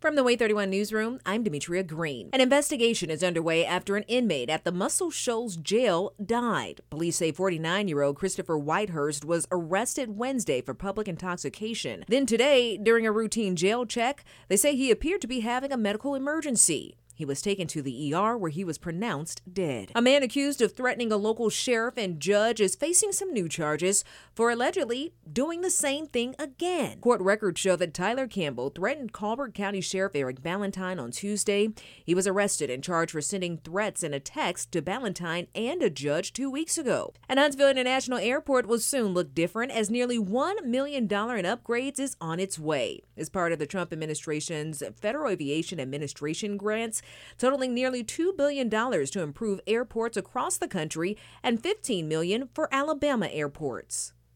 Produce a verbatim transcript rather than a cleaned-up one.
From the Wait thirty-one newsroom, I'm Demetria Green. An investigation is underway after an inmate at the Muscle Shoals jail died. Police say forty-nine-year-old Christopher Whitehurst was arrested Wednesday for public intoxication. Then today, during a routine jail check, they say he appeared to be having a medical emergency. He was taken to the E R where he was pronounced dead. A man accused of threatening a local sheriff and judge is facing some new charges for allegedly doing the same thing again. Court records show that Tyler Campbell threatened Colbert County Sheriff Eric Ballantyne on Tuesday. He was arrested and charged for sending threats in a text to Ballantyne and a judge two weeks ago. And Huntsville International Airport will soon look different as nearly one million dollars in upgrades is on its way. As part of the Trump administration's Federal Aviation Administration grants, totaling nearly two billion dollars to improve airports across the country and fifteen million dollars for Alabama airports.